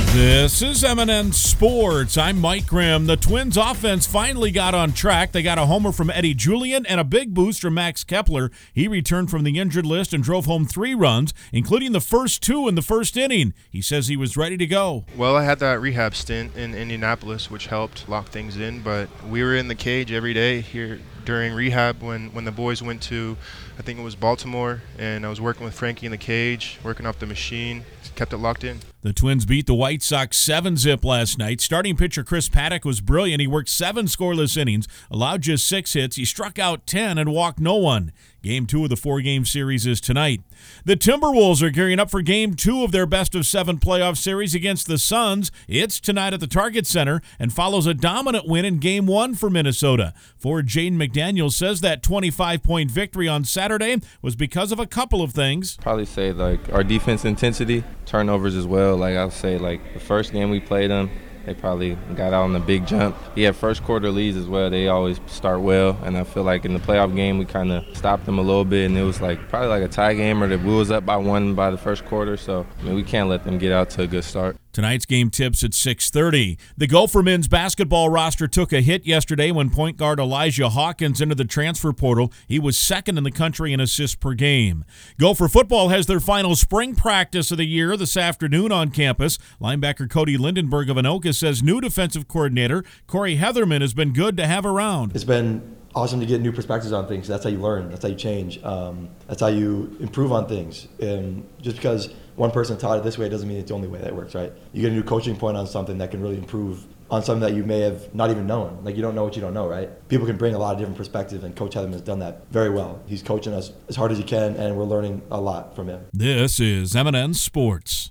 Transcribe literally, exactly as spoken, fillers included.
This is M and N Sports. I'm Mike Grimm. The Twins offense finally got on track. They got a homer from Eddie Julian and a big boost from Max Kepler. He returned from the injured list and drove home three runs, including the first two in the first inning. He says he was ready to go. Well, I had that rehab stint in Indianapolis, which helped lock things in, but we were in the cage every day here during rehab when, when the boys went to, I think it was Baltimore, and I was working with Frankie in the cage, working off the machine, kept it locked in. The Twins beat the White Sox seven zip last night. Starting pitcher Chris Paddock was brilliant. He worked seven scoreless innings, allowed just six hits. He struck out ten and walked no one. Game two of the four-game series is tonight. The Timberwolves are gearing up for Game two of their best-of-seven playoff series against the Suns. It's tonight at the Target Center and follows a dominant win in Game one for Minnesota. Forward Jaden McDaniels says that twenty-five point victory on Saturday was because of a couple of things. Probably say like our defense intensity, turnovers as well. Like I'll say like the first game we played them, they probably got out on a big jump. Yeah, first quarter leads as well. They always start well, and I feel like in the playoff game we kind of stopped them a little bit, and it was like probably like a tie game, or the we was up by one by the first quarter. So I mean, we can't let them get out to a good start. Tonight's game tips at six thirty. The Gopher men's basketball roster took a hit yesterday when point guard Elijah Hawkins entered the transfer portal. He was second in the country in assists per game. Gopher football has their final spring practice of the year this afternoon on campus. Linebacker Cody Lindenberg of Anoka says new defensive coordinator Corey Heatherman has been good to have around. It's been awesome to get new perspectives on things. That's how you learn. That's how you change. Um, that's how you improve on things. And just because one person taught it this way doesn't mean it's the only way that works, right? You get a new coaching point on something that can really improve on something that you may have not even known. Like, you don't know what you don't know, right? People can bring a lot of different perspectives, and Coach Heatherman has done that very well. He's coaching us as hard as he can, and we're learning a lot from him. This is M and N Sports.